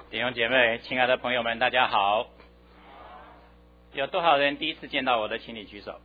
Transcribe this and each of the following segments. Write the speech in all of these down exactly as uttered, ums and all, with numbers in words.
弟兄姐妹，亲爱的朋友们，大家好！有多少人第一次见到我的，请你举手。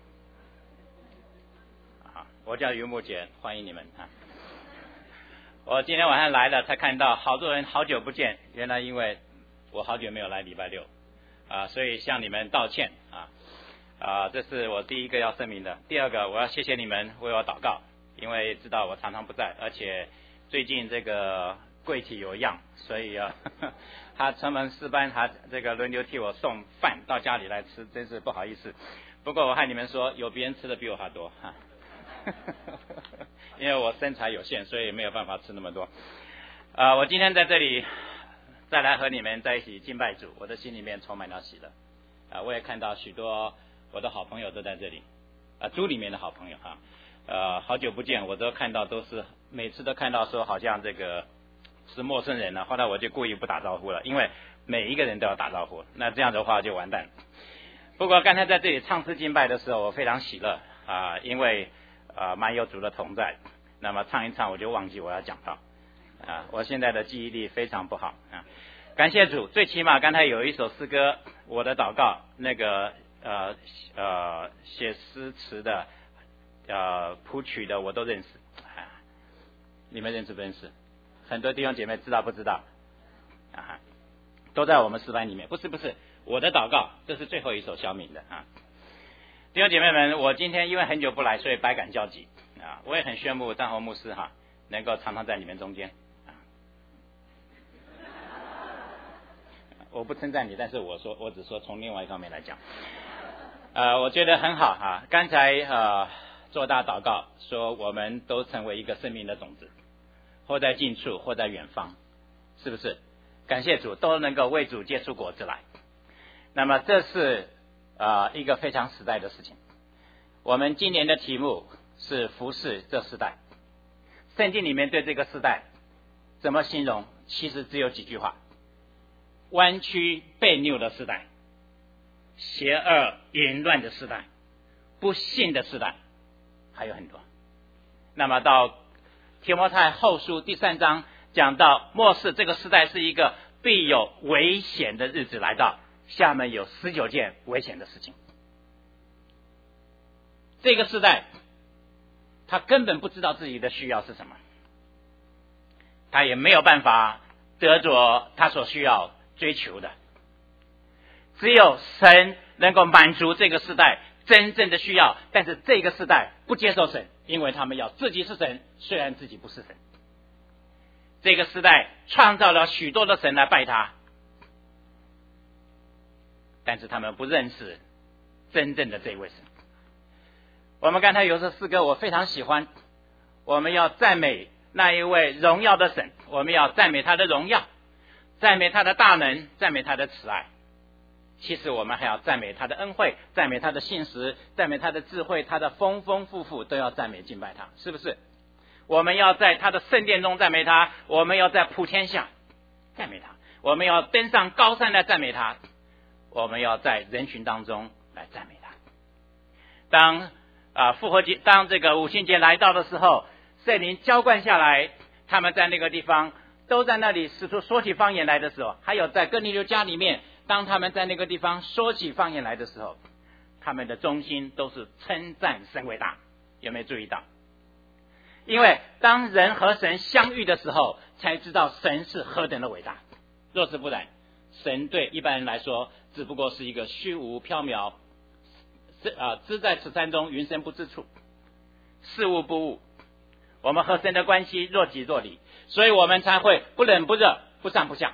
啊，我叫于木简，欢迎你们啊！我今天晚上来了，才看到好多人好久不见，原来因为我好久没有来礼拜六啊，所以向你们道歉啊啊！这是我第一个要声明的。第二个，我要谢谢你们为我祷告，因为知道我常常不在，而且最近这个贵体有恙，所以啊，呵呵他城门四班，他这个轮流替我送饭到家里来吃，真是不好意思。不过我和你们说，有别人吃的比我还多哈，呵呵因为我身材有限，所以没有办法吃那么多。啊、呃，我今天在这里再来和你们在一起敬拜主，我的心里面充满了喜乐。啊、呃，我也看到许多我的好朋友都在这里，啊、呃，组里面的好朋友哈，呃，好久不见，我都看到都是每次都看到说好像这个是陌生人了，后来我就故意不打招呼了，因为每一个人都要打招呼，那这样的话就完蛋。不过刚才在这里唱诗敬拜的时候，我非常喜乐啊、呃，因为啊、呃、蛮有主的同在。那么唱一唱我就忘记我要讲到啊、呃，我现在的记忆力非常不好啊。感谢主，最起码刚才有一首诗歌，我的祷告那个呃呃写诗词的呃谱曲的我都认识啊，你们认识不认识？很多弟兄姐妹知道不知道？啊，都在我们诗班里面。不是不是，我的祷告，这是最后一首小敏的啊。弟兄姐妹们，我今天因为很久不来，所以百感交集啊。我也很羡慕张宏牧师哈，能够常常在你们中间啊。我不称赞你，但是我说，我只说从另外一方面来讲，呃，我觉得很好哈。刚才呃做大祷告说，我们都成为一个生命的种子。或在近处，或在远方，是不是？感谢主，都能够为主结出果子来。那么这是呃一个非常实在的事情。我们今年的题目是服侍这世代。圣经里面对这个世代怎么形容？其实只有几句话：弯曲悖谬的世代，邪恶淫乱的世代，不信的世代，还有很多。那么到提摩太后书第三章讲到末世这个时代是一个必有危险的日子来到，下面有十九件危险的事情。这个时代他根本不知道自己的需要是什么，他也没有办法得着他所需要追求的，只有神能够满足这个时代真正的需要，但是这个时代不接受神，因为他们要自己是神，虽然自己不是神。这个时代创造了许多的神来拜他，但是他们不认识真正的这位神。我们刚才有首诗歌我非常喜欢，我们要赞美那一位荣耀的神，我们要赞美他的荣耀，赞美他的大能，赞美他的慈爱。其实我们还要赞美他的恩惠，赞美他的信实，赞美他的智慧，他的丰丰富富都要赞美敬拜他，是不是？我们要在他的圣殿中赞美他，我们要在普天下赞美他，我们要登上高山来赞美他，我们要在人群当中来赞美他。当啊复活节，当这个五旬节来到的时候，圣灵浇灌下来，他们在那个地方都在那里使出说起方言来的时候，还有在哥尼流家里面，当他们在那个地方说起方言来的时候，他们的中心都是称赞神伟大。有没有注意到？因为当人和神相遇的时候，才知道神是何等的伟大。若是不然，神对一般人来说只不过是一个虚无缥缈，啊，知在此山中，云深不知处，事物不悟。我们和神的关系若即若离，所以我们才会不冷不热，不上不下。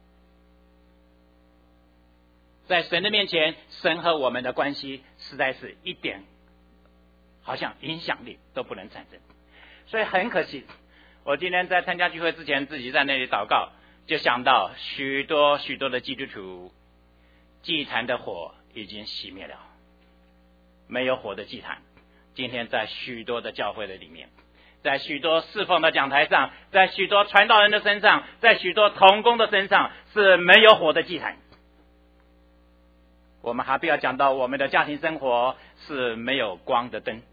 在神的面前，神和我们的关系实在是一点好像影响力都不能产生。所以很可惜，我今天在参加聚会之前，自己在那里祷告，就想到许多许多的基督徒，祭坛的火已经熄灭了，没有火的祭坛。今天在许多的教会的里面，在许多侍奉的讲台上，在许多传道人的身上，在许多同工的身上，是没有火的祭坛。我们还不要讲到我们的家庭生活是没有光的灯，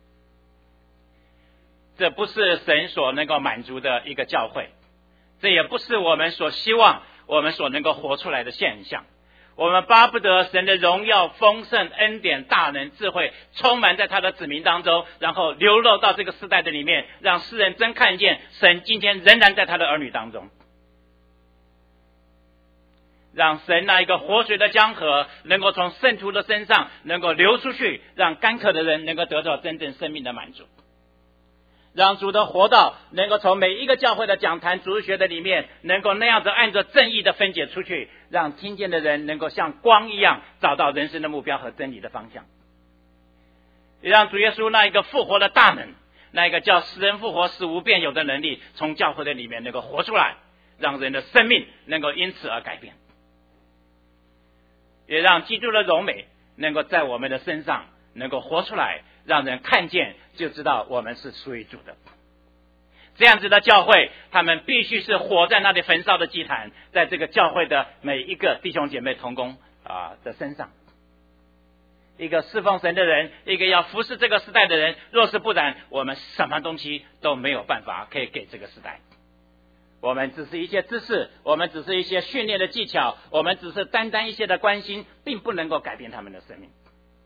这不是神所能够满足的一个教会，这也不是我们所希望我们所能够活出来的现象。我们巴不得神的荣耀、丰盛、恩典、大能、智慧充满在他的子民当中，然后流露到这个世代的里面，让世人真看见神今天仍然在他的儿女当中，让神那一个活水的江河能够从圣徒的身上能够流出去，让干渴的人能够得到真正生命的满足，让主的活道能够从每一个教会的讲坛主日学的里面能够那样子按着正义的分解出去，让听见的人能够像光一样找到人生的目标和真理的方向，也让主耶稣那一个复活的大能，那一个叫死人复活死无变有的能力从教会的里面能够活出来，让人的生命能够因此而改变，也让基督的荣美能够在我们的身上能够活出来，让人看见就知道我们是属于主的。这样子的教会，他们必须是活在那里焚烧的祭坛，在这个教会的每一个弟兄姐妹同工啊的身上。一个侍奉神的人，一个要服侍这个时代的人，若是不然，我们什么东西都没有办法可以给这个时代。我们只是一些知识，我们只是一些训练的技巧，我们只是单单一些的关心，并不能够改变他们的生命。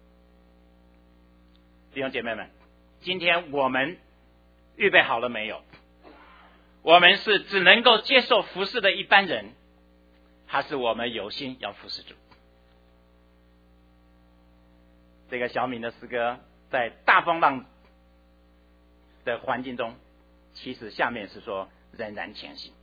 弟兄姐妹们，今天我们预备好了没有？我们是只能够接受服侍的一般人，还是我们有心要服侍主？这个小敏的诗歌在大风浪的环境中，其实下面是说仍然前行，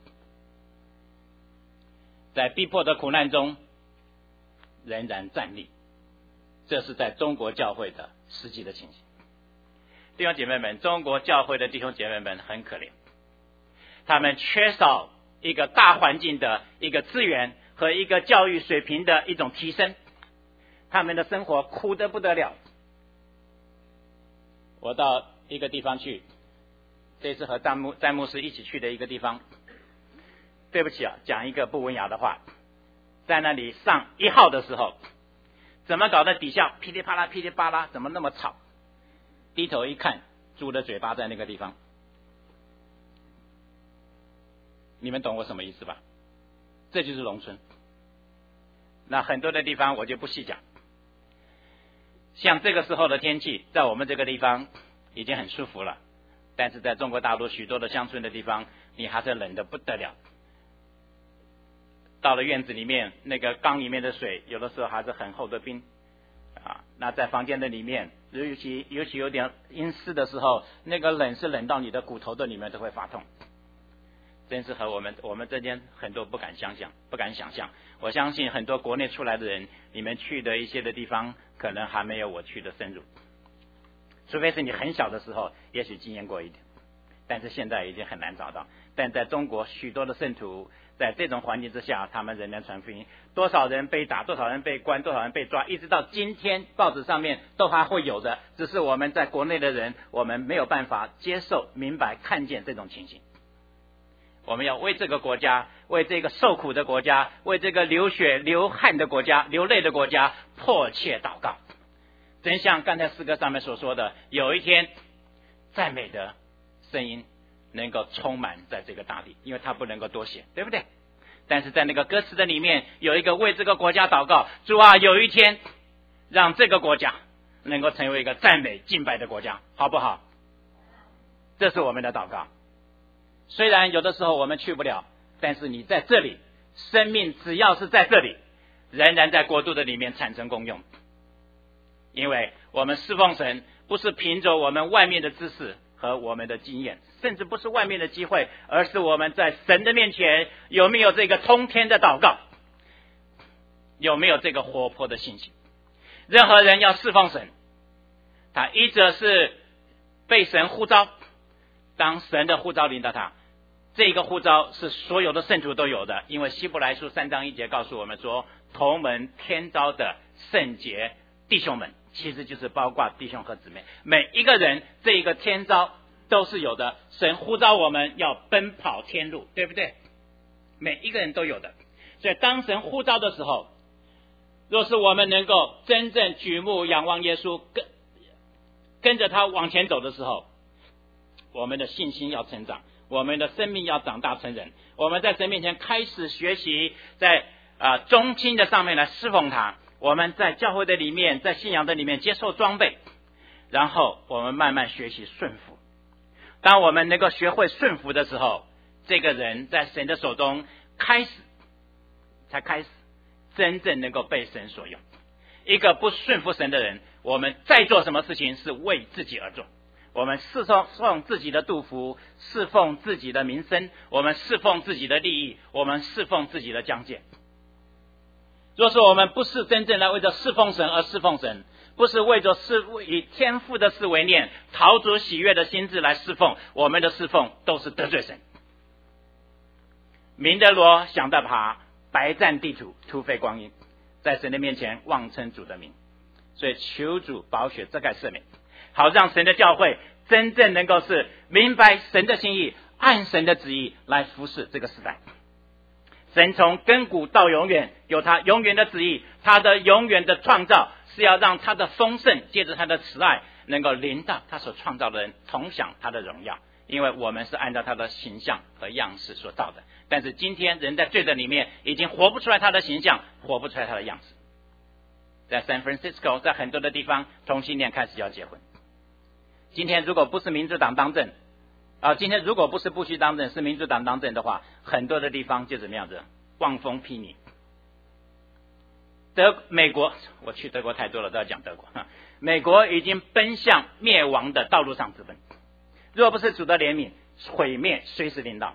在逼迫的苦难中仍然站立，这是在中国教会的实际的情形。弟兄姐妹们，中国教会的弟兄姐妹们很可怜，他们缺少一个大环境的一个资源和一个教育水平的一种提升，他们的生活苦得不得了。我到一个地方去，这次和詹牧詹牧师一起去的一个地方，对不起啊，讲一个不文雅的话，在那里上一号的时候，怎么搞得底下噼里啪啦噼里啪啦，怎么那么吵？低头一看，猪的嘴巴在那个地方，你们懂我什么意思吧？这就是农村。那很多的地方我就不细讲，像这个时候的天气，在我们这个地方已经很舒服了，但是在中国大陆许多的乡村的地方，你还是冷得不得了。到了院子里面，那个缸里面的水有的时候还是很厚的冰啊。那在房间的里面，尤其尤其有点阴湿的时候，那个冷是冷到你的骨头的里面都会发痛，真是和我们我们这边很多不敢想象不敢想象。我相信很多国内出来的人，你们去的一些的地方可能还没有我去的深入，除非是你很小的时候也许经验过一点，但是现在已经很难找到。但在中国许多的圣徒在这种环境之下，他们仍然传福音，多少人被打，多少人被关，多少人被抓，一直到今天报纸上面都还会有的，只是我们在国内的人，我们没有办法接受明白看见这种情形。我们要为这个国家，为这个受苦的国家，为这个流血流汗的国家，流泪的国家迫切祷告。真像刚才诗歌上面所说的，有一天赞美的声音能够充满在这个大地，因为它不能够多写，对不对？但是在那个歌词的里面有一个为这个国家祷告，主啊，有一天让这个国家能够成为一个赞美敬拜的国家，好不好？这是我们的祷告。虽然有的时候我们去不了，但是你在这里，生命只要是在这里，仍然在国度的里面产生功用。因为我们侍奉神不是凭着我们外面的知识和我们的经验，甚至不是外面的机会，而是我们在神的面前有没有这个通天的祷告，有没有这个活泼的信心。任何人要侍奉神，他一则是被神呼召，当神的呼召领导他，这个呼召是所有的圣徒都有的，因为希伯来书三章一节告诉我们说，同门天召的圣洁弟兄们，其实就是包括弟兄和姊妹，每一个人这一个天召都是有的。神呼召我们要奔跑天路，对不对？每一个人都有的。所以当神呼召的时候，若是我们能够真正举目仰望耶稣，跟跟着他往前走的时候，我们的信心要成长， 我们的生命要长大成人。我们在神面前开始学习，在啊、呃、中心的上面来侍奉他。我们在教会的里面，在信仰的里面接受装备，然后我们慢慢学习顺服。当我们能够学会顺服的时候，这个人在神的手中开始才开始真正能够被神所用。一个不顺服神的人，我们再做什么事情是为自己而做。我们侍奉自己的肚腹，侍奉自己的名声，我们侍奉自己的利益，我们侍奉自己的疆界。若是我们不是真正来为着侍奉神而侍奉神，不是为着是以天父的事为念，讨主喜悦的心志来侍奉，我们的侍奉都是得罪神。明得罗，想得爬，白占地土，突飞光阴，在神的面前妄称主的名。所以求主宝血遮盖赦免，好让神的教会真正能够是明白神的心意，按神的旨意来服侍这个时代。神从亘古到永远有他永远的旨意，他的永远的创造是要让他的丰盛借着他的慈爱能够临到他所创造的人，同享他的荣耀。因为我们是按照他的形象和样式所造的，但是今天人在罪的里面已经活不出来他的形象，活不出来他的样式。在 San Francisco， 在很多的地方同性恋开始要结婚。今天如果不是民主党当政啊，今天如果不是布希当政，是民主党当政的话，很多的地方就怎么样子，望风披靡。德美国，我去德国太多了，都要讲德国。美国已经奔向灭亡的道路上直奔，若不是主的怜悯，毁灭随时临到。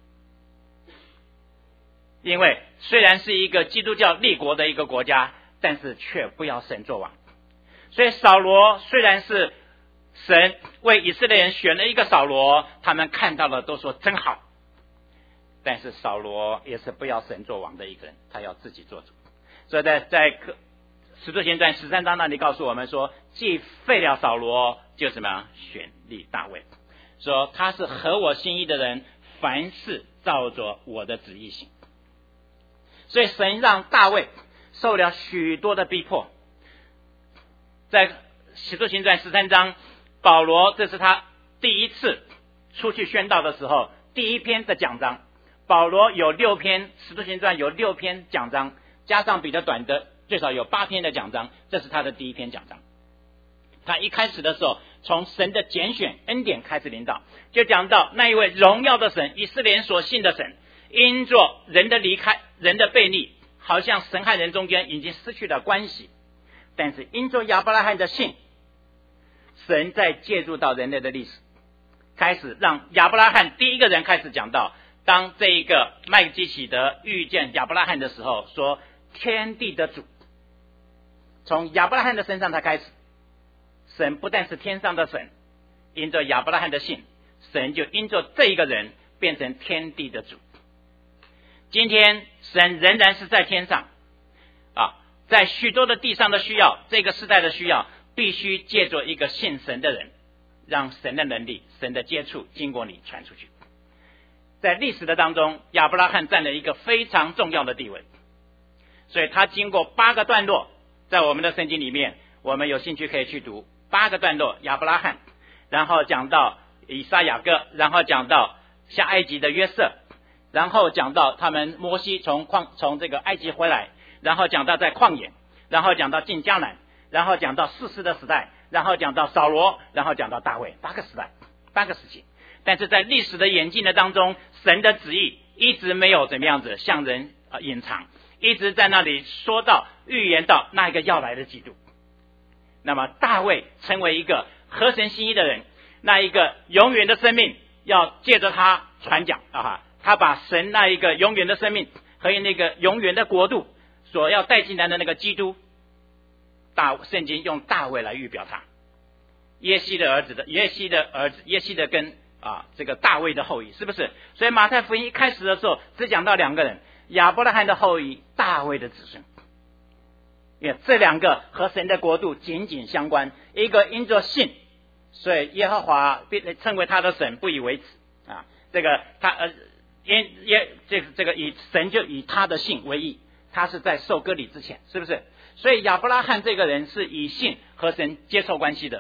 因为虽然是一个基督教立国的一个国家，但是却不要神作王。所以扫罗虽然是神为以色列人选了一个扫罗，他们看到了都说真好，但是扫罗也是不要神作王的一个人，他要自己做主。所以在在使徒行传十三章那里告诉我们说，既废了扫罗，就什么选立大卫，说他是合我心意的人，凡事照着我的旨意行。所以神让大卫受了许多的逼迫。在使徒行传十三章，保罗这是他第一次出去宣道的时候，第一篇的讲章。保罗有六篇，使徒行传有六篇讲章，加上比较短的最少有八篇的讲章，这是他的第一篇讲章。他一开始的时候，从神的拣选恩典开始领导，就讲到那一位荣耀的神，以色列人所信的神，因着人的离开，人的悖逆，好像神和人中间已经失去了关系，但是因着亚伯拉罕的信，神在介入到人类的历史，开始让亚伯拉罕第一个人开始讲到，当这一个麦基洗德遇见亚伯拉罕的时候，说天地的主，从亚伯拉罕的身上他开始，神不但是天上的神，因着亚伯拉罕的信，神就因着这一个人变成天地的主。今天神仍然是在天上啊，在许多的地上的需要，这个时代的需要，必须借着一个信神的人，让神的能力，神的接触经过你传出去。在历史的当中，亚伯拉罕占了一个非常重要的地位，所以他经过八个段落，在我们的圣经里面，我们有兴趣可以去读八个段落，亚伯拉罕，然后讲到以撒雅各，然后讲到下埃及的约瑟，然后讲到他们摩西从旷从这个埃及回来，然后讲到在旷野，然后讲到进迦南，然后讲到士师的时代，然后讲到扫罗，然后讲到大卫，八个时代，八个时期。但是在历史的演进的当中，神的旨意一直没有怎么样子向人呃隐藏，一直在那里说到预言到那一个要来的基督。那么大卫成为一个合神心意的人，那一个永远的生命要借着他传讲啊，他把神那一个永远的生命和那个永远的国度所要带进来的那个基督，大圣经用大卫来预表他，耶西的儿子的耶西的儿子耶西的根啊，这个大卫的后裔，是不是？所以马太福音一开始的时候只讲到两个人，亚伯拉罕的后裔，大卫的子孙。因为这两个和神的国度紧紧相关，一个因着信，所以耶和华称为他的神，不以为耻啊。这个他呃因耶这个这个以神就以他的信为义，他是在受割礼之前，是不是？所以亚伯拉罕这个人是以信和神接受关系的。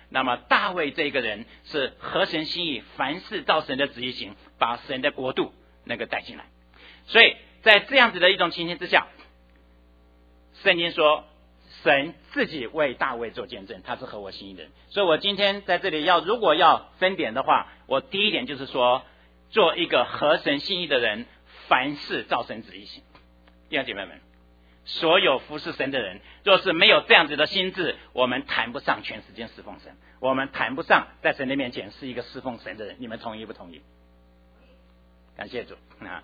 那么大卫这个人是合神心意，凡事照神的旨意行，把神的国度那个带进来。所以在这样子的一种情形之下，圣经说神自己为大卫做见证，他是合我心意的人。所以我今天在这里要如果要分点的话，我第一点就是说，做一个合神心意的人，凡事照神旨意行。弟兄姐妹们，所有服侍神的人，若是没有这样子的心智，我们谈不上全时间侍奉神，我们谈不上在神的面前是一个侍奉神的人。你们同意不同意？感谢主啊！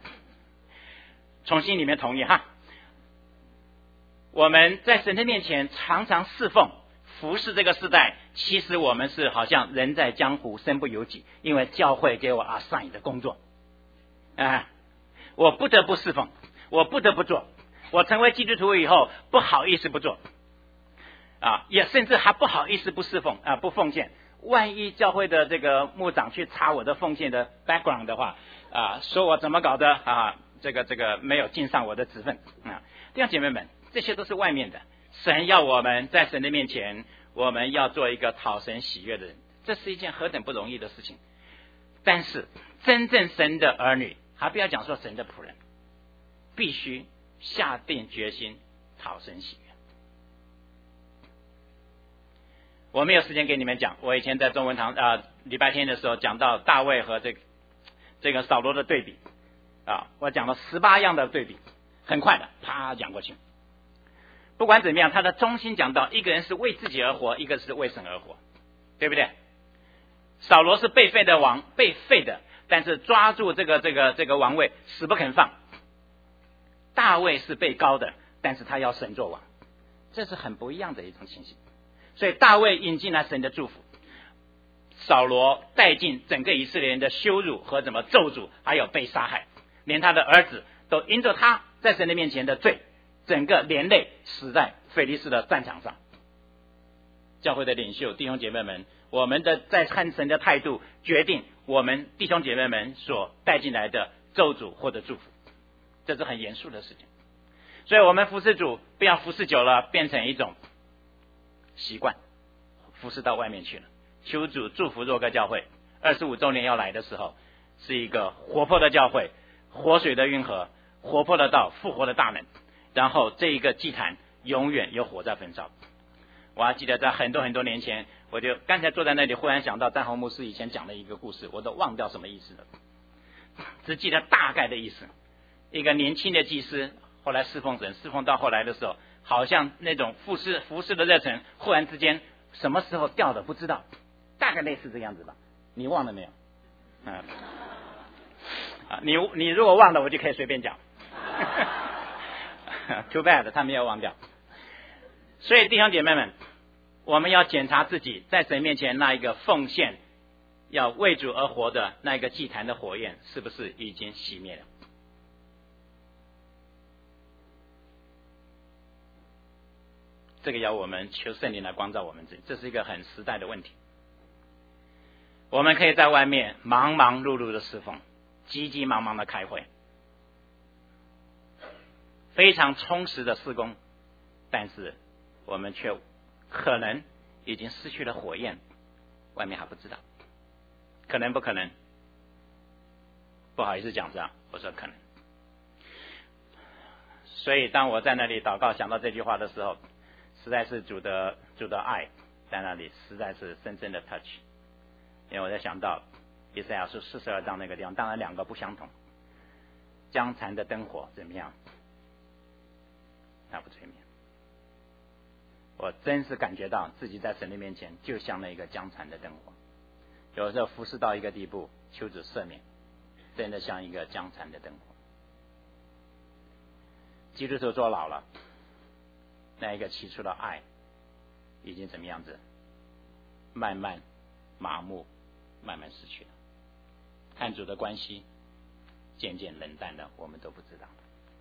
从心里面同意哈。我们在神的面前常常侍奉服侍这个世代，其实我们是好像人在江湖身不由己，因为教会给我 assign 的工作啊，我不得不侍奉，我不得不做。我成为基督徒以后不好意思不做啊，也甚至还不好意思不侍奉啊，不奉献。万一教会的这个牧长去查我的奉献的 background 的话啊，说我怎么搞的啊，这个这个没有尽上我的职分啊。弟兄姐妹们，这些都是外面的。神要我们在神的面前，我们要做一个讨神喜悦的人，这是一件何等不容易的事情。但是真正神的儿女，还不要讲说神的仆人，必须下定决心讨神喜悦。我没有时间给你们讲，我以前在中文堂啊礼拜天的时候讲到大卫和这个这个扫罗的对比啊，我讲了十八样的对比，很快的啪讲过去。不管怎么样，他的中心讲到一个人是为自己而活，一个是为神而活，对不对？扫罗是被废的王，被废的，但是抓住这个这个这个王位死不肯放。大卫是被高的，但是他要神做王，这是很不一样的一种情形。所以大卫引进了神的祝福，扫罗带进整个以色列人的羞辱和怎么咒诅，还有被杀害，连他的儿子都因着他在神的面前的罪，整个连累死在非利士的战场上。教会的领袖弟兄姐妹们，我们的在看神的态度，决定我们弟兄姐妹们所带进来的咒诅或者祝福，这是很严肃的事情。所以我们服侍主，不要服侍久了变成一种习惯，服侍到外面去了。求主祝福若歌教会二十五周年要来的时候，是一个活泼的教会，活水的运河，活泼的道，复活的大门，然后这一个祭坛永远有火在焚烧。我还记得在很多很多年前，我就刚才坐在那里，忽然想到詹宏牧师以前讲的一个故事，我都忘掉什么意思了，只记得大概的意思。一个年轻的祭司后来侍奉神，侍奉到后来的时候，好像那种服侍服侍的热忱忽然之间什么时候掉的不知道，大概类似这样子吧。你忘了没有？嗯，啊，你你如果忘了，我就可以随便讲。Too bad， 他没有忘掉。所以弟兄姐妹们，我们要检查自己在神面前那一个奉献，要为主而活的那一个祭坛的火焰，是不是已经熄灭了？这个要我们求圣灵来光照我们自己，这是一个很实在的问题。我们可以在外面忙忙碌碌的侍奉，急急忙忙的开会，非常充实的事工，但是我们却可能已经失去了火焰，外面还不知道，可能不可能？不好意思讲这样，我说可能。所以当我在那里祷告想到这句话的时候，实在是主的主的爱在那里实在是深深的 touch。 因为我在想到以赛亚书四十二章那个地方，当然两个不相同，将残的灯火怎么样？那不吹灭。我真是感觉到自己在神的面前就像那一个将残的灯火，有时候服侍到一个地步，求主赦免，真的像一个将残的灯火。基督徒做老了，那一个起初的爱已经怎么样子？慢慢麻木，慢慢失去了。和主的关系渐渐冷淡了，我们都不知道。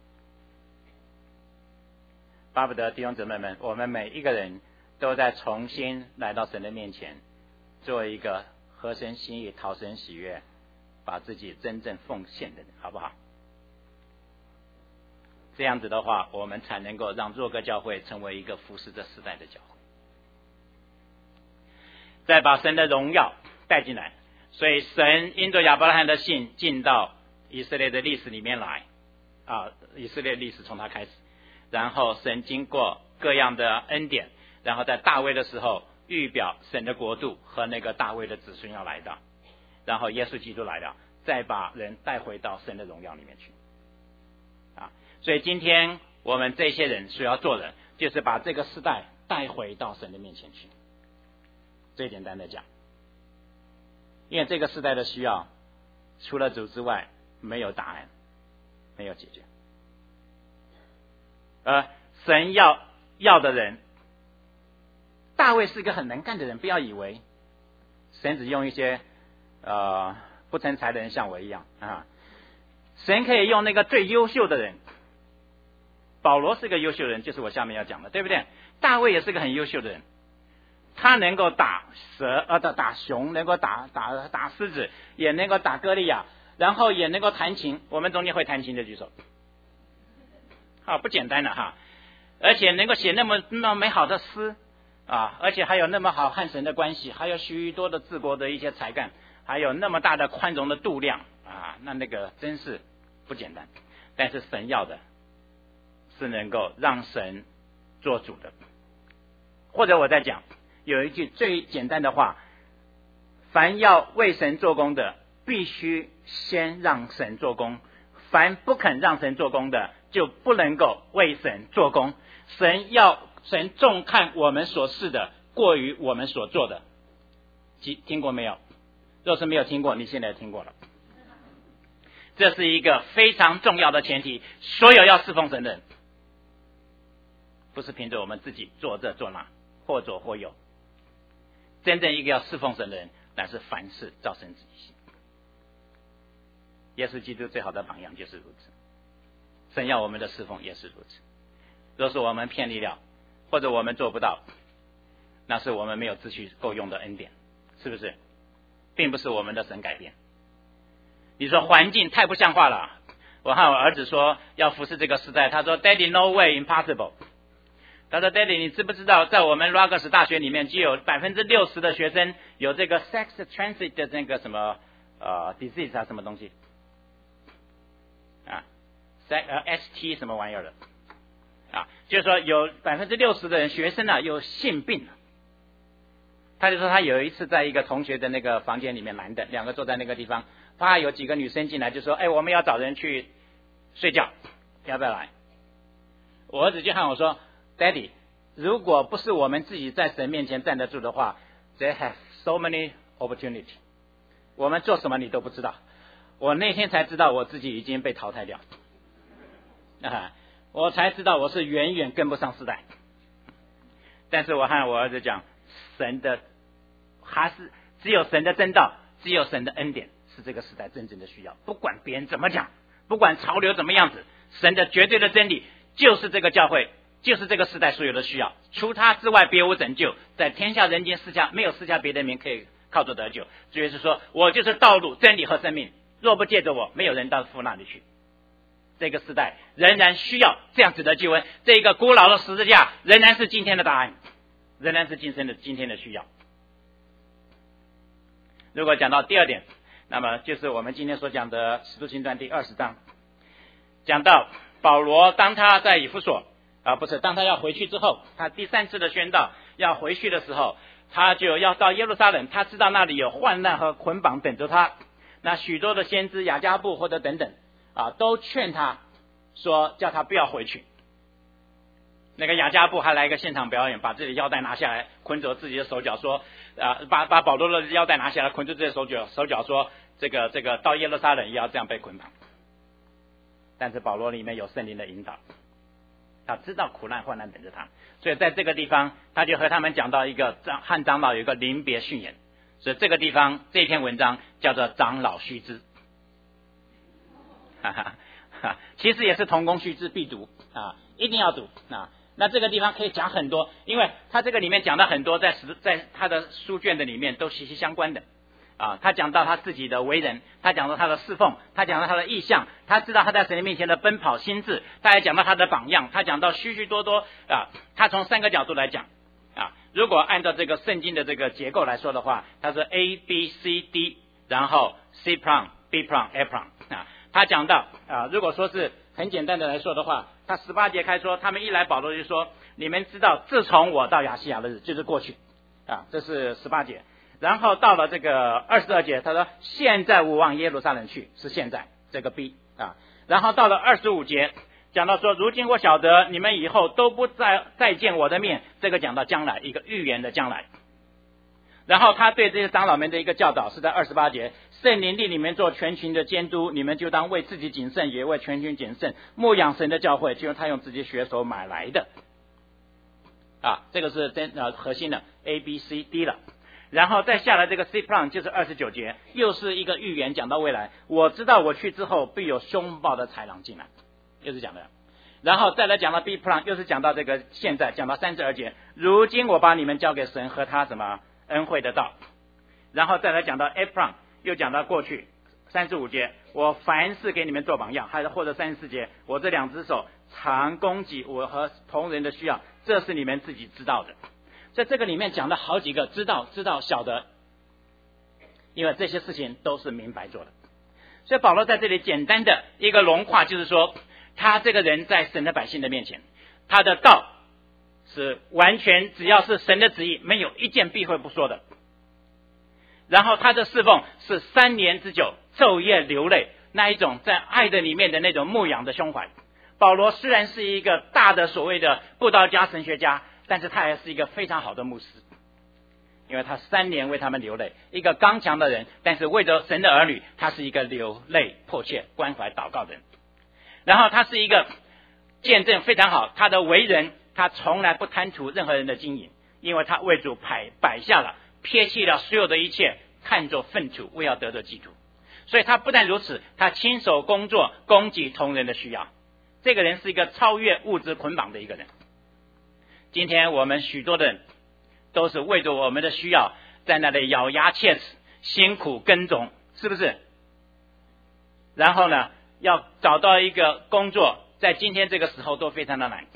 巴不得弟兄姊妹们，我们每一个人都在重新来到神的面前，做一个合神心意、讨神喜悦，把自己真正奉献的人，好不好？这样子的话，我们才能够让若歌教会成为一个服侍这时代的教会。 再把神的荣耀带进来。所以神因着亚伯拉罕的信进到以色列的历史里面来啊，以色列历史从他开始，然后神经过各样的恩典，然后在大卫的时候预表神的国度和那个大卫的子孙要来的，然后耶稣基督来了，再把人带回到神的荣耀里面去啊。所以今天我们这些人所要做的，就是把这个时代带回到神的面前去。最简单的讲，因为这个时代的需要，除了主之外没有答案，没有解决。而神要要的人，大卫是一个很能干的人，不要以为神只用一些呃不成才的人，像我一样啊。神可以用那个最优秀的人。保罗是个优秀人，就是我下面要讲的，对不对？大卫也是个很优秀的人，他能够打蛇呃打打熊，能够打打打狮子，也能够打歌利亚，然后也能够弹琴。我们中间会弹琴的举手。好，不简单的哈，而且能够写那么那么美好的诗啊，而且还有那么好和神的关系，还有许多的治国的一些才干，还有那么大的宽容的度量啊，那那个真是不简单。但是神要的是能够让神做主的。或者我在讲有一句最简单的话，凡要为神做工的，必须先让神做工，凡不肯让神做工的，就不能够为神做工。神要神重看我们所事的，过于我们所做的。听过没有？若是没有听过，你现在听过了。这是一个非常重要的前提，所有要侍奉神的人，不是凭着我们自己做这做那，或左或右。真正一个要侍奉神的人，乃是凡事照神旨意行。耶稣基督最好的榜样就是如此，神要我们的侍奉也是如此。若是我们偏离了，或者我们做不到，那是我们没有自诩够用的恩典，是不是？并不是我们的神改变。你说环境太不像话了，我和我儿子说要服侍这个时代，他说 Daddy no way impossible。 他说 Daddy 你知不知道在我们 Rutgers 大学里面，只有 百分之六十 的学生有这个 sex transit 的那个什么呃 disease 啊，什么东西啊 S T 什么玩意儿的啊，就是说有 百分之六十 的人学生啊有性病。他就说他有一次在一个同学的那个房间里面，男的两个坐在那个地方，怕有几个女生进来，就说哎我们要找人去睡觉，要不要来？我儿子就和我说 Daddy 如果不是我们自己在神面前站得住的话， They have so many opportunity， 我们做什么你都不知道。我那天才知道我自己已经被淘汰掉啊，我才知道我是远远跟不上时代。但是我和我儿子讲，神的还是只有神的真道，只有神的恩典是这个时代真正的需要。不管别人怎么讲，不管潮流怎么样子，神的绝对的真理就是这个教会，就是这个时代所有的需要，除他之外别无拯救，在天下人间私下没有私下别的名可以靠着得救。主耶稣说我就是道路真理和生命，若不借着我，没有人到父那里去。这个时代仍然需要这样子的救恩，这个古老的十字架仍然是今天的答案，仍然是今生的今天的需要。如果讲到第二点，那么就是我们今天所讲的使徒行传第二十章，讲到保罗当他在以弗所啊，不是当他要回去之后，他第三次的宣道要回去的时候，他就要到耶路撒冷，他知道那里有患难和捆绑等着他。那许多的先知雅加布或者等等啊，都劝他说叫他不要回去。那个雅加布还来一个现场表演，把自己的腰带拿下来捆着自己的手脚，说啊，把把保罗的腰带拿下来捆住自己的手脚手脚，说这个这个到耶路撒冷也要这样被捆绑。但是保罗里面有圣灵的引导，他知道苦难患难等着他，所以在这个地方他就和他们讲到一个长和长老有一个临别训言。所以这个地方这篇文章叫做长老须知，哈哈哈，其实也是同工须知必读啊，一定要读啊。那这个地方可以讲很多，因为他这个里面讲的很多，在在他的书卷的里面都息息相关的啊。他讲到他自己的为人，他讲到他的侍奉，他讲到他的意向，他知道他在神面前的奔跑心智，他也讲到他的榜样，他讲到许许多多啊。他从三个角度来讲啊， 如果按照这个圣经的这个结构来说的话，它是 A B C D， 然后 C prime B prime A prime 啊。他讲到啊，如果说是很简单的来说的话，他十八节开说，他们一来保罗就说，你们知道自从我到亚细亚的日就是过去啊，这是十八节。然后到了这个二十二节，他说现在我往耶路撒冷去，是现在这个 B 啊。然后到了二十五节，讲到说如今我晓得你们以后都不再再见我的面，这个讲到将来一个预言的将来。然后他对这些长老们的一个教导是在二十八节，圣灵令你们做全群的监督，你们就当为自己谨慎，也为全群谨慎，牧养神的教会，就是他用自己血手买来的啊，这个是真呃核心的 A B C D 了。然后再下来这个 C prime 就是二十九节，又是一个预言，讲到未来，我知道我去之后必有凶暴的豺狼进来，又是讲的。然后再来讲到 B prime， 又是讲到这个现在，讲到三十二节，如今我把你们交给神和他什么恩惠的道。然后再来讲到 A prime， 又讲到过去三十五节，我凡事给你们做榜样，还是或者三十四节，我这两只手常供给我和同人的需要，这是你们自己知道的。在这个里面讲了好几个知道知道晓得，因为这些事情都是明白做的。所以保罗在这里简单的一个融化，就是说他这个人在神的百姓的面前，他的道是完全只要是神的旨意，没有一件避讳不说的。然后他的侍奉是三年之久，昼夜流泪，那一种在爱的里面的那种牧养的胸怀。保罗虽然是一个大的所谓的布道家神学家，但是他还是一个非常好的牧师，因为他三年为他们流泪，一个刚强的人，但是为着神的儿女，他是一个流泪迫切关怀祷告的人。然后他是一个见证非常好，他的为人他从来不贪图任何人的经营，因为他为主摆摆下了，撇弃了所有的一切，看作粪土，为要得着基督。所以他不但如此，他亲手工作，供给同人的需要。这个人是一个超越物质捆绑的一个人。今天我们许多的人都是为着我们的需要，在那里咬牙切齿，辛苦耕种，是不是？然后呢，要找到一个工作，在今天这个时候都非常的难。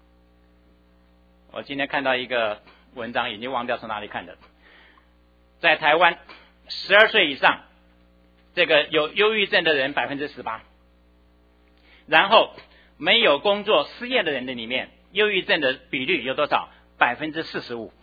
我今天看到一个文章，已经忘掉从哪里看的，在台湾十二岁以上这个有忧郁症的人 百分之十八， 然后没有工作失业的人的里面，忧郁症的比率有多少？ 百分之四十五。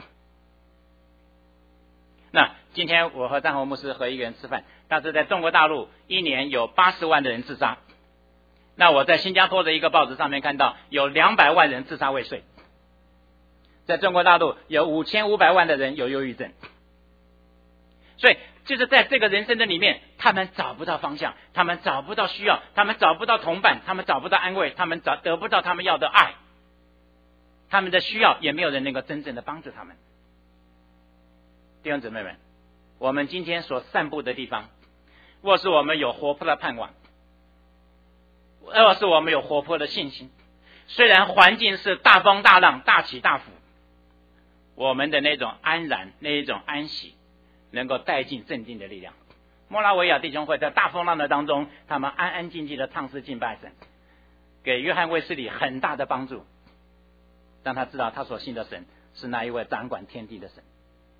那今天我和张宏牧师和一个人吃饭，但是在中国大陆一年有八十万的人自杀。那我在新加坡的一个报纸上面看到有两百万人自杀未遂。在中国大陆有五千五百万的人有忧郁症。所以就是在这个人生的里面，他们找不到方向，他们找不到需要，他们找不到同伴，他们找不到安慰，他们找得不到他们要的爱，他们的需要也没有人能够真正的帮助他们。弟兄姊妹们，我们今天所散布的地方，若是我们有活泼的盼望，若是我们有活泼的信心，虽然环境是大风大浪大起大伏，我们的那种安然，那一种安息，能够带进镇定的力量。莫拉维亚弟兄会在大风浪的当中，他们安安静静的唱诗敬拜神，给约翰卫斯理很大的帮助，让他知道他所信的神是那一位掌管天地的神，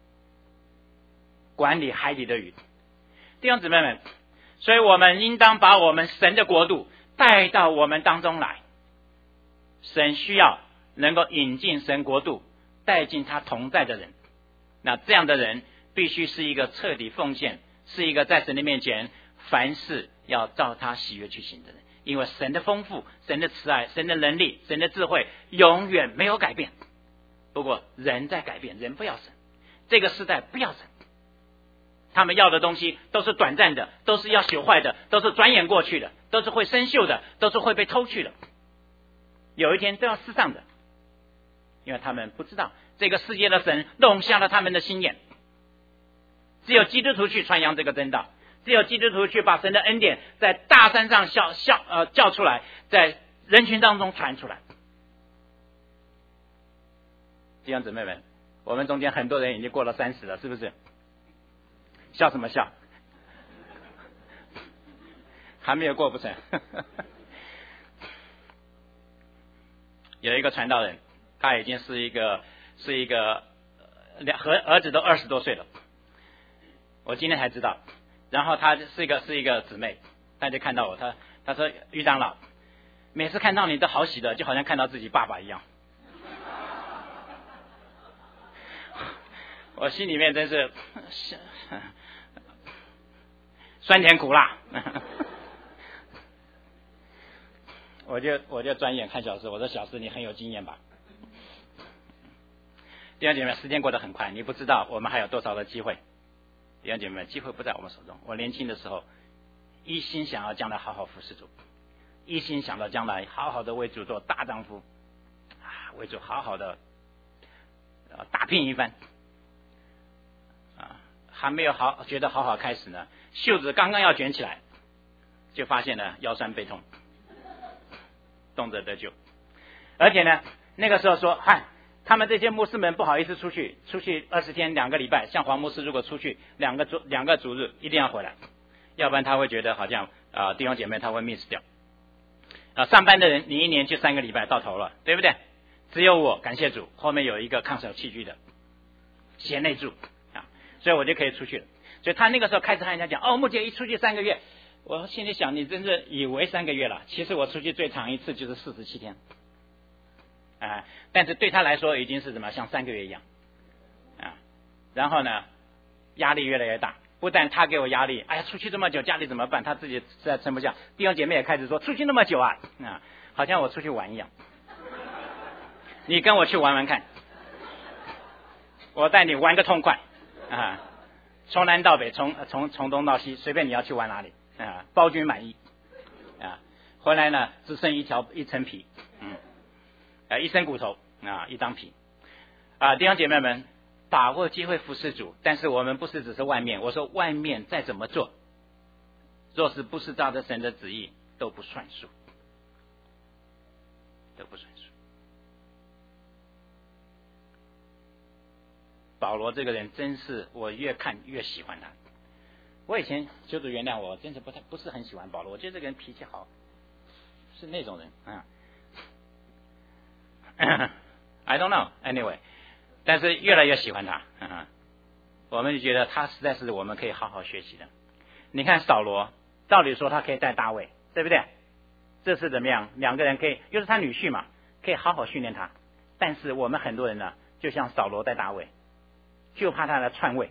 管理海里的鱼。弟兄姊妹们，所以我们应当把我们神的国度带到我们当中来。神需要能够引进神国度，带进他同在的人。那这样的人必须是一个彻底奉献，是一个在神的面前凡事要照他喜悦去行的人。因为神的丰富，神的慈爱，神的能力，神的智慧永远没有改变。不过人在改变，人不要神，这个时代不要神，他们要的东西都是短暂的，都是要朽坏的，都是转眼过去的，都是会生锈的，都是会被偷去的，有一天都要失丧的。因为他们不知道这个世界的神弄瞎了他们的心眼，只有基督徒去传扬这个真道，只有基督徒去把神的恩典在大山上笑笑呃叫出来，在人群当中传出来。弟兄姊妹们，我们中间很多人已经过了三十了，是不是？笑什么笑？还没有过不成？有一个传道人，他已经是一个是一个两和儿子都二十多岁了，我今天才知道。然后他是一个是一个姊妹，他就看到我，他他说于长老，每次看到你都好喜的，就好像看到自己爸爸一样。我心里面真是酸甜苦辣。我就我就转眼看小师，我说小师你很有经验吧？弟兄姐妹，时间过得很快，你不知道我们还有多少的机会。弟兄姐妹，机会不在我们手中。我年轻的时候，一心想要将来好好服侍主，一心想到将来好好的为主做大丈夫，啊，为主好好的呃打拼一番。啊，还没有好觉得好好开始呢，袖子刚刚要卷起来，就发现了腰酸背痛，动辄得救。而且呢，那个时候说，嗨，他们这些牧师们不好意思出去，出去二十天两个礼拜，像黄牧师如果出去两个主两个主日一定要回来，要不然他会觉得好像啊、呃、弟兄姐妹他会 miss 掉。啊，上班的人你一年就三个礼拜到头了，对不对？只有我感谢主，后面有一个看守器具的贤内助啊，所以我就可以出去了。所以他那个时候开始和人家讲，哦，牧姐一出去三个月，我心里想，你真是以为三个月了，其实我出去最长一次就是四十七天。啊，但是对他来说已经是什么，像三个月一样啊。然后呢，压力越来越大，不但他给我压力，哎呀，出去这么久，家里怎么办？他自己实在撑不下。弟兄姐妹也开始说，出去那么久啊，啊，好像我出去玩一样。你跟我去玩玩看，我带你玩个痛快啊！从南到北，从从从东到西，随便你要去玩哪里啊，包君满意啊。回来呢，只剩一条一层皮，嗯。呃，一身骨头啊，一张皮啊，弟兄姐妹们，把握机会服侍主，但是我们不是只是外面，我说外面再怎么做，若是不是照着神的旨意，都不算数，都不算数。保罗这个人真是我越看越喜欢他。我以前求主原谅我，真是不太不是很喜欢保罗，我觉得这个人脾气好，是那种人啊。I don't know, anyway， 但是越来越喜欢他，嗯，我们就觉得他实在是我们可以好好学习的。你看扫罗，照理说他可以带大卫，对不对？这是怎么样？两个人可以，又是他女婿嘛，可以好好训练他。但是我们很多人呢，就像扫罗带大卫，就怕他来篡位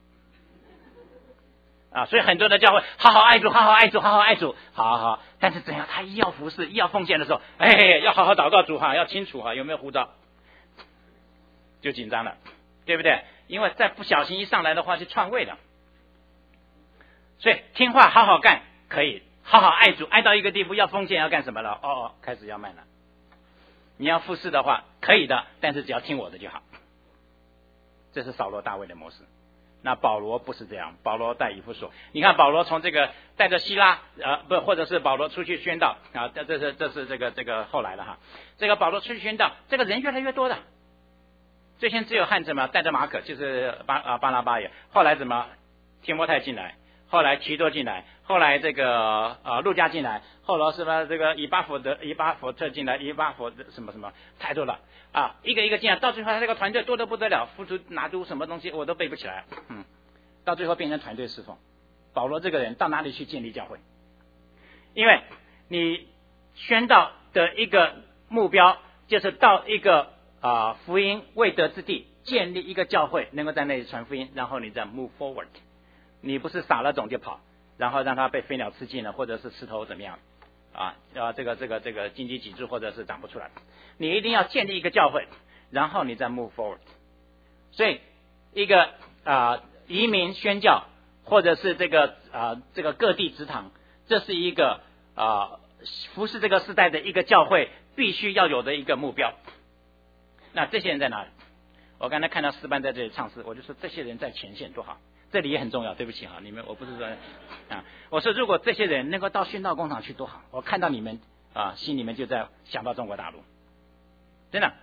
啊，所以很多的教会好好爱主，好好爱主，好好爱主，好好好。但是怎样，他一要服侍，一要奉献的时候，哎，要好好祷告主哈，要清楚哈，有没有呼召，就紧张了，对不对？因为再不小心一上来的话，就篡位了。所以听话好好干可以，好好爱主，爱到一个地步，要奉献要干什么了？哦哦，开始要慢了。你要服侍的话可以的，但是只要听我的就好。这是扫罗大卫的模式。那保罗不是这样，保罗带以弗所。你看保罗从这个带着希拉，呃，不，或者是保罗出去宣道啊，这这是这是这个这个后来的哈。这个保罗出去宣道，这个人越来越多的。最先只有汉怎么带着马可，就是巴啊巴拿巴也。后来怎么提摩太进来，后来提多进来，后来这个呃路加进来，后来是吧这个以巴弗的以巴弗特进来，以巴弗的什么什么太多了。啊，一个一个进来，到最后他这个团队多得不得了，付出拿出什么东西我都背不起来，嗯，到最后变成团队侍奉。保罗这个人到哪里去建立教会？因为你宣道的一个目标就是到一个啊、呃、福音未得之地，建立一个教会，能够在那里传福音，然后你再 move forward。你不是撒了种就跑，然后让它被飞鸟吃尽了，或者是石头怎么样？啊，啊，这个这个这个荆棘脊柱或者是长不出来，你一定要建立一个教会，然后你再 move forward。所以一个啊移民宣教，或者是这个啊这个各地职堂，这是一个啊服侍这个时代的一个教会必须要有的一个目标。那这些人在哪里？我刚才看到诗班在这里唱诗，我就说这些人在前线多好。这里也很重要，对不起哈，你们我不是说啊，我说如果这些人能够到宣道工厂去多好，我看到你们啊，心里面就在想到中国大陆，真的。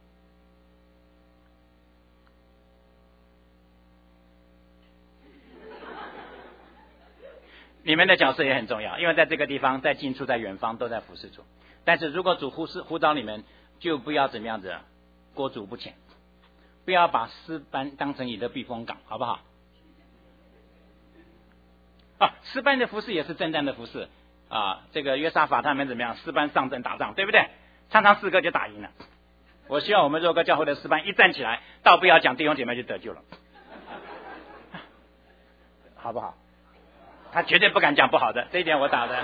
你们的角色也很重要，因为在这个地方，在近处，在远方都在服侍主。但是如果主呼是呼召你们，就不要怎么样子，裹足不前， 不要把诗班当成你的避风港，好不好？啊，诗班的服饰也是征战的服饰啊。这个约沙法他们怎么样？诗班上阵打仗，对不对？唱唱诗歌就打赢了。我希望我们若哥教会的诗班一站起来，倒不要讲弟兄姐妹就得救了，好不好？他绝对不敢讲不好的，这一点我打的。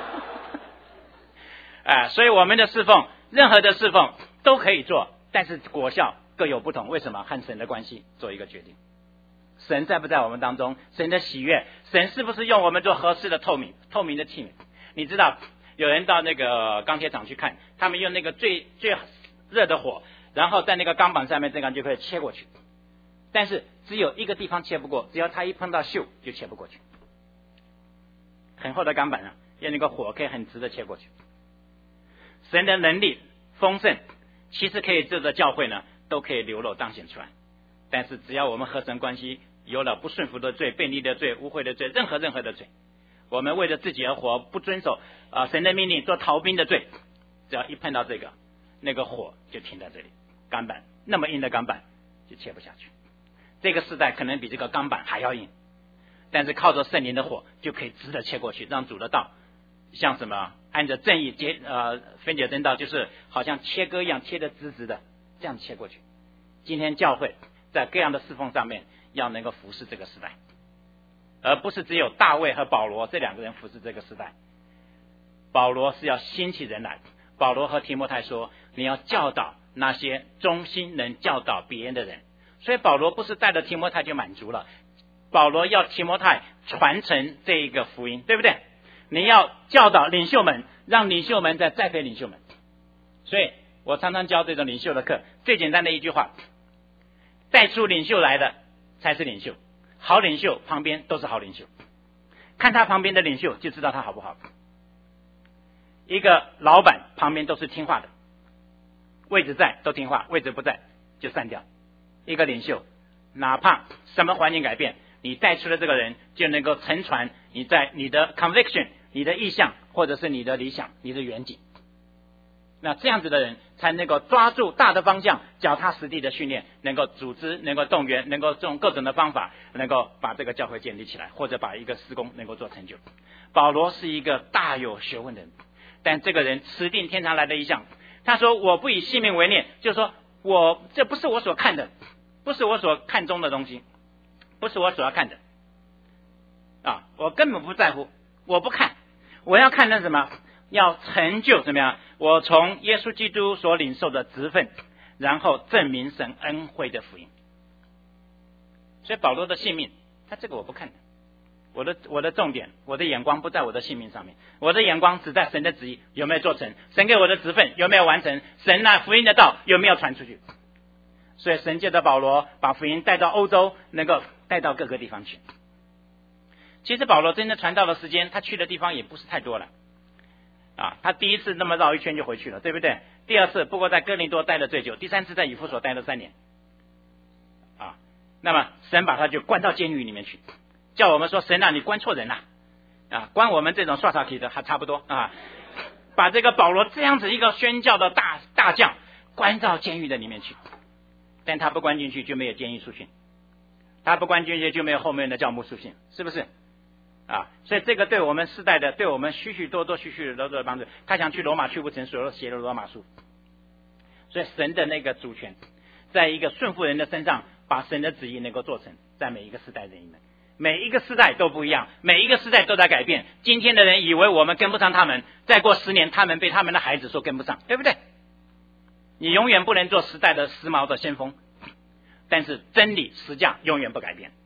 哎，所以我们的侍奉，任何的侍奉都可以做，但是果效各有不同。为什么？和神的关系做一个决定。神在不在我们当中？神的喜悦，神是不是用我们做合适的透明透明的器皿？你知道有人到那个钢铁厂去看，他们用那个最最热的火，然后在那个钢板上面这样就可以切过去，但是只有一个地方切不过，只要他一碰到锈就切不过去。很厚的钢板啊，用那个火可以很直的切过去。神的能力丰盛，其实可以这个教会呢都可以流露彰显出来。但是只要我们和神关系有了不顺服的罪、悖逆的罪、污秽的罪，任何任何的罪，我们为了自己而活，不遵守啊、呃、神的命令，做逃兵的罪，只要一碰到这个，那个火就停在这里，钢板那么硬的钢板就切不下去。这个世代可能比这个钢板还要硬，但是靠着圣灵的火就可以直的切过去，让主的道像什么按着正义结呃分解真道，就是好像切割一样切得直直的，这样切过去。今天教会在各样的侍奉上面要能够服侍这个时代，而不是只有大卫和保罗这两个人服侍这个时代。保罗是要兴起人来，保罗和提摩太说，你要教导那些忠心能教导别人的人。所以保罗不是带着提摩太就满足了，保罗要提摩太传承这一个福音，对不对？你要教导领袖们，让领袖们再栽培领袖们。所以我常常教这种领袖的课，最简单的一句话，带出领袖来的才是领袖，好领袖旁边都是好领袖，看他旁边的领袖就知道他好不好。一个老板旁边都是听话的，位置在都听话，位置不在就散掉。一个领袖哪怕什么环境改变，你带出的这个人就能够承传你在你的 conviction、 你的意向，或者是你的理想、你的远景。那这样子的人才能够抓住大的方向，脚踏实地的训练，能够组织，能够动员，能够用各种的方法，能够把这个教会建立起来，或者把一个施工能够做成就。保罗是一个大有学问的人，但这个人持定天上来的意向，他说我不以性命为念，就是说我这不是我所看的，不是我所看中的东西，不是我所要看的啊，我根本不在乎，我不看，我要看的什么？要成就怎么样？我从耶稣基督所领受的职分，然后证明神恩惠的福音。所以保罗的性命，他这个我不看的，我的我的重点，我的眼光不在我的性命上面，我的眼光只在神的旨意有没有做成，神给我的职分有没有完成，神那福音的道有没有传出去。所以神借着保罗把福音带到欧洲，能够带到各个地方去。其实保罗真正传道的时间，他去的地方也不是太多了啊，他第一次那么绕一圈就回去了，对不对？第二次不过在哥林多待了最久，第三次在以弗所待了三年啊。那么神把他就关到监狱里面去，叫我们说神啊，你关错人了啊，关我们这种刷刷题的还差不多啊，把这个保罗这样子一个宣教的大大将关到监狱的里面去。但他不关进去就没有监狱书信，他不关进去就没有后面的教牧书信，是不是啊？所以这个对我们世代的，对我们许许多多许许多多的帮助。他想去罗马去不成，所以写了罗马书。所以神的那个主权在一个顺服人的身上，把神的旨意能够做成，在每一个世代人里面，每一个世代都不一样，每一个世代都在改变。今天的人以为我们跟不上他们，再过十年他们被他们的孩子说跟不上，对不对？你永远不能做时代的时髦的先锋，但是真理实价永远不改变。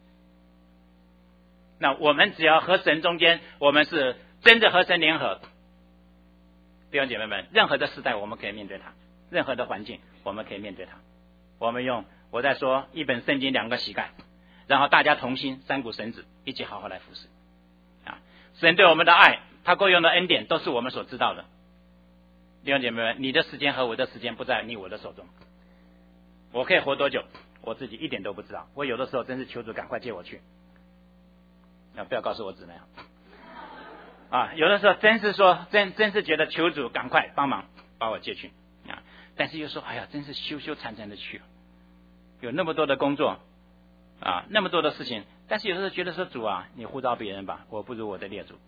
那我们只要和神中间，我们是真的和神联合，弟兄姐妹们，任何的时代我们可以面对它，任何的环境我们可以面对它。我们用我在说一本圣经两个膝盖，然后大家同心，三股绳子一起好好来服侍啊！神对我们的爱，他够用的恩典都是我们所知道的。弟兄姐妹们，你的时间和我的时间不在你我的手中，我可以活多久我自己一点都不知道。我有的时候真是求主赶快接我去啊！不要告诉我姊妹啊，有的时候真是说真真是觉得求主赶快帮忙把我接去啊，但是又说哎呀真是羞羞惭惭的去有那么多的工作啊，那么多的事情，但是有时候觉得说主啊，你呼召别人吧，我不如我的列祖，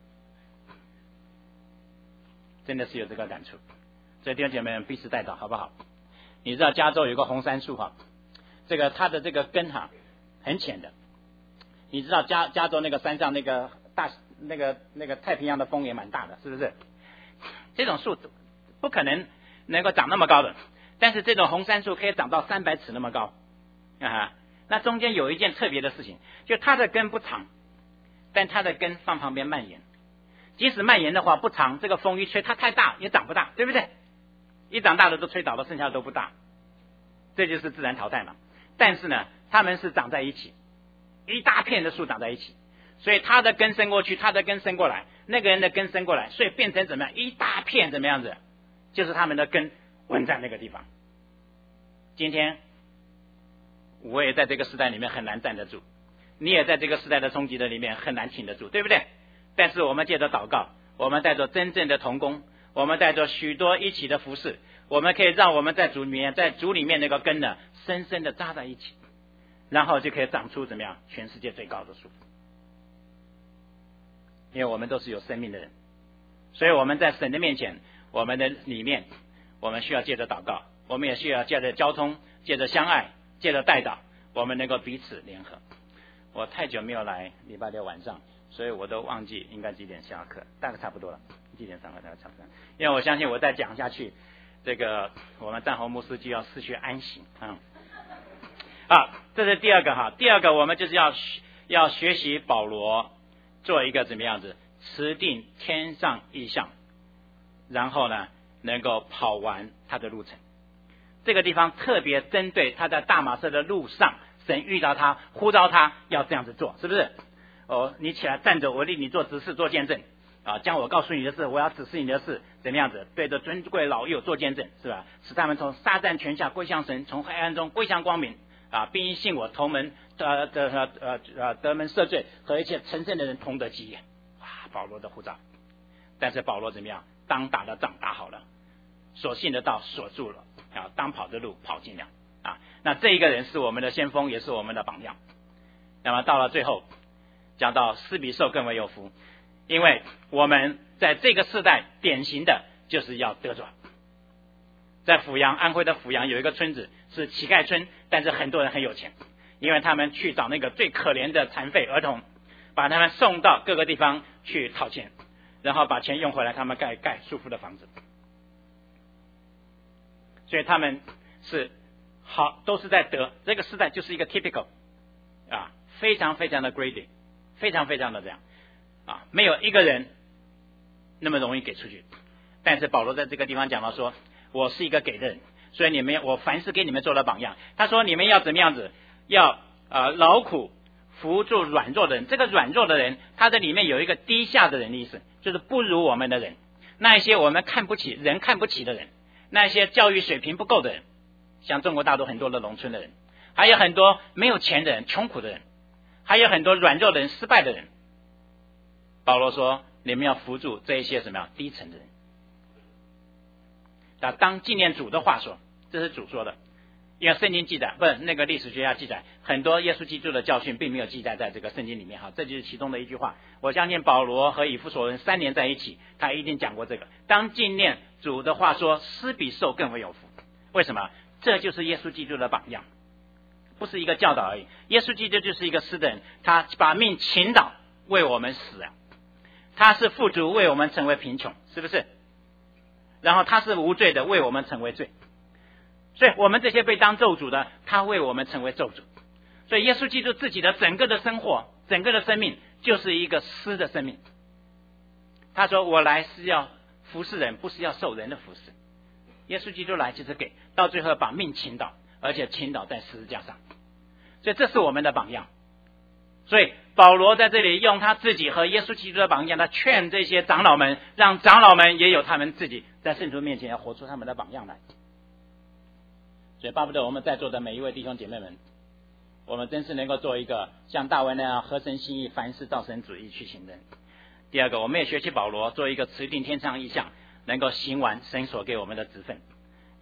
真的是有这个感触。所以弟兄姐妹们彼此代祷好不好？你知道加州有个红杉树哈，这个它的这个根哈很浅的，你知道加加州那个山上那个大那个那个太平洋的风也蛮大的，是不是？这种树不可能能够长那么高的，但是这种红杉树可以长到三百尺那么高啊。那中间有一件特别的事情，就它的根不长，但它的根放旁边蔓延。即使蔓延的话不长，这个风一吹它太大也长不大，对不对？一长大的都吹倒了，剩下的都不大，这就是自然淘汰嘛。但是呢，它们是长在一起，一大片的树长在一起，所以它的根伸过去，它的根伸过来，那个人的根伸过来，所以变成怎么样？一大片怎么样子？就是他们的根混在那个地方。今天我也在这个时代里面很难站得住，你也在这个时代的冲击的里面很难挺得住，对不对？但是我们借着祷告，我们带着真正的同工，我们带着许多一起的服侍，我们可以让我们在主里面，在主里面那个根呢，深深的扎在一起，然后就可以长出怎么样？全世界最高的树。因为我们都是有生命的人，所以我们在神的面前，我们的里面，我们需要借着祷告，我们也需要借着交通，借着相爱，借着代祷，我们能够彼此联合。我太久没有来礼拜六晚上，所以我都忘记应该几点下课，大概差不多了，几点上课大概差不多。因为我相信我再讲下去，这个我们战侯牧师就要失去安息啊。啊，这是第二个哈，第二个我们就是要要学习保罗做一个怎么样子持定天上异象，然后呢能够跑完他的路程。这个地方特别针对他在大马色的路上，神遇到他，呼召他要这样子做，是不是？哦，你起来站着，我立你做执事做见证啊，将我告诉你的事，我要指示你的事，怎么样子？对着尊贵老幼做见证，是吧？使他们从撒旦权下归向神，从黑暗中归向光明啊，并因信我同门呃的呃呃呃得门赦罪，和一切成圣的人同得基业。哇，保罗的护照。但是保罗怎么样？当打的仗打好了，所信的道锁住了啊，当跑的路跑尽了啊。那这一个人是我们的先锋，也是我们的榜样。那么到了最后，讲到施比受更为有福，因为我们在这个世代典型的就是要得着。在阜阳，安徽的阜阳有一个村子是乞丐村，但是很多人很有钱，因为他们去找那个最可怜的残废儿童，把他们送到各个地方去讨钱，然后把钱用回来，他们盖盖舒服的房子。所以他们是好，都是在得。这个时代就是一个 typical 啊，非常非常的 greedy， 非常非常的这样啊，没有一个人那么容易给出去。但是保罗在这个地方讲到说，我是一个给的人，所以你们我凡事给你们做了榜样。他说你们要怎么样子？要呃劳苦扶助软弱的人。这个软弱的人，他的里面有一个低下的人的意思，就是不如我们的人，那一些我们看不起人看不起的人，那些教育水平不够的人，像中国大陆很多的农村的人，还有很多没有钱的人，穷苦的人，还有很多软弱的人，失败的人。保罗说你们要扶助这一些什么样低层的人。那当纪念主的话说，这是主说的，因为圣经记载不是那个历史学家记载很多耶稣基督的教训并没有记载在这个圣经里面哈，这就是其中的一句话。我相信保罗和以弗所人三年在一起，他一定讲过这个。当纪念主的话说，施比受更为有福。为什么？这就是耶稣基督的榜样，不是一个教导而已。耶稣基督就是一个施的人，他把命倾倒为我们死啊，他是富足为我们成为贫穷，是不是？然后他是无罪的为我们成为罪，所以我们这些被当咒诅的，他为我们成为咒诅。所以耶稣基督自己的整个的生活，整个的生命就是一个施的生命。他说我来是要服侍人，不是要受人的服侍。耶稣基督来就是给，到最后把命倾倒，而且倾倒在十字架上。所以这是我们的榜样。所以保罗在这里用他自己和耶稣基督的榜样，他劝这些长老们，让长老们也有他们自己在圣徒面前要活出他们的榜样来。所以巴不得我们在座的每一位弟兄姐妹们，我们真是能够做一个像大卫那样合神心意，凡事照神旨意去行的人。第二个，我们也学习保罗，做一个持定天上异象，能够行完神所给我们的职分。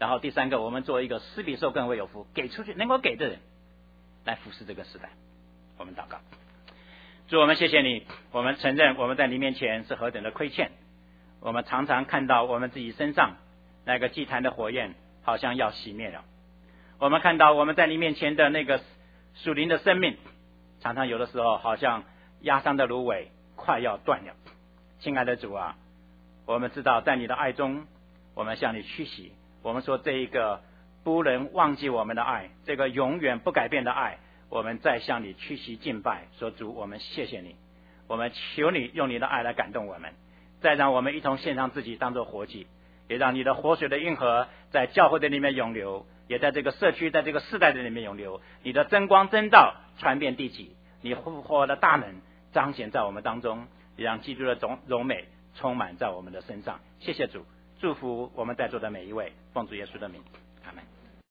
然后第三个，我们做一个施比受更为有福，给出去能够给的人，来服侍这个时代。我们祷告。主，我们谢谢你，我们承认我们在你面前是何等的亏欠，我们常常看到我们自己身上那个祭坛的火焰好像要熄灭了，我们看到我们在你面前的那个属灵的生命，常常有的时候好像压伤的芦苇快要断了。亲爱的主啊，我们知道在你的爱中，我们向你屈膝，我们说这一个不能忘记我们的爱，这个永远不改变的爱，我们再向你屈膝敬拜，说主，我们谢谢你，我们求你用你的爱来感动我们，再让我们一同献上自己当作活祭，也让你的活水的运河在教会的里面涌流，也在这个社区，在这个世代的里面涌流，你的真光真道传遍地极，你复活的大能彰显在我们当中，也让基督的荣美充满在我们的身上。谢谢主，祝福我们在座的每一位，奉主耶稣的名。